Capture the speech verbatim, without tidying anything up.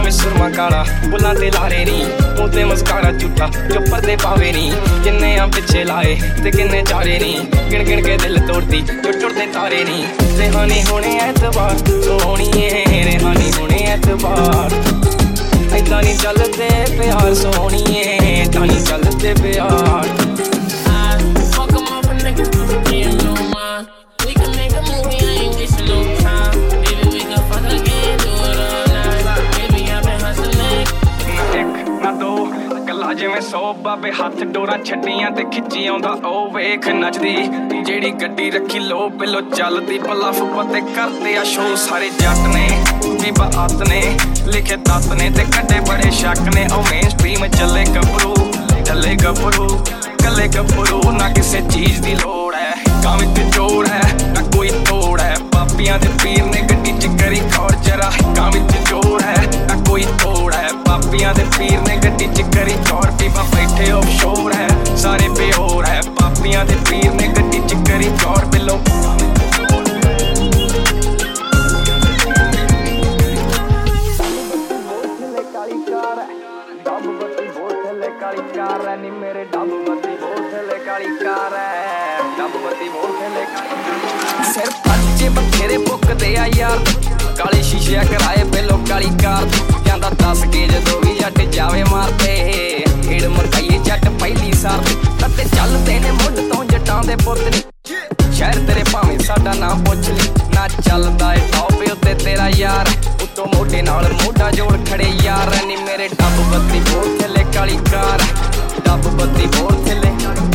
भावें सुरमा काला बुलां ते लारे नी मूंह ते मस्कारा झूठा जो पर्दे पावे नी किन्ने आ पिछे लाए ते किन्ने चारे नी गिण गिण के दिल तोड़दी जो टुटदे तारे नी रेहानी होने ऐतबार सोहणीए रेहानी होने ऐतबार ऐदां नी चलदे प्यार सोहणीए ऐदां नी चलदे प्यार जिवें सौ बाबे हाथ डोरा छड्डियां ते खिच्ची आउंदा ओ वेख नचदी जेड़ी गड्डी रखी लो पिलो चलदी भला फुप्पते करदे आ शो सारे जट ने बीबा आत ने लिखे दत्त ने ते कड्डे बड़े शक ने ओ मेन स्ट्रीम चले गभरू चले गभरू कले गभरू ना किसे चीज दी लोड़ है गांव विच जोड़ है ना कोई तोड़ है पापियां दे पीर ने गड्डी च करी खौड़ जरा गांव विच जोड़ है ना कोई तोड़ है पापियां दे पीर ने गड्डी च करी खौड़ पीपा बैठे ऑफशोर है सारे बेहोर है पापियां दे पीर ने गड्डी च करी खौड़ बिलो काली कार है नी मेरे डब बत्ती बोतले काली कार है डब बत्ती बोतले काली सिर पच्चे बथेरे बुकदे आ यार काली शीशे कराए बिलो काली कार कहंदा दस के जदों भी जट जावे मारते ढेड़ मुरकाइए जट पहली सार तते चलदे ने मुंड तो जटां दे पुत्त नी शहर तेरे भावें साडा नाम पुछ ली ना चलदा ए टॉप उत्ते तेरा यार उत्तों मोढे नाल मोढा जोड़ खड़े यार नी मेरे डब बत्ती बोतले काली कार डब बत्ती बोतले